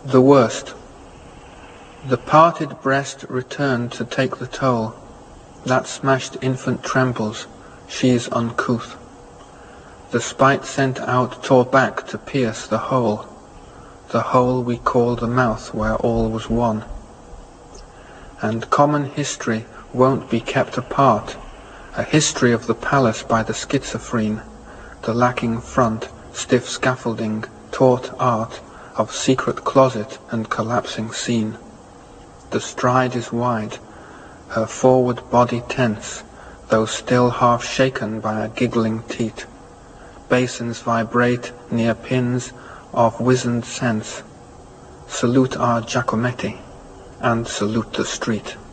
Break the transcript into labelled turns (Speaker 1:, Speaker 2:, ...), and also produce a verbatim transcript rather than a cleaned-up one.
Speaker 1: The worst. The parted breast returned to take the toll. That smashed infant trembles, she's uncouth. The spite sent out tore back to pierce the hole, the hole we call the mouth where all was one. And common history won't be kept apart, a history of the palace by the schizophrene, the lacking front, stiff scaffolding, taut art of secret closet and collapsing scene. The stride is wide, her forward body tense, though still half shaken by a giggling teat. Basins vibrate near pins of wizened sense. Salute our Giacometti, and salute the street.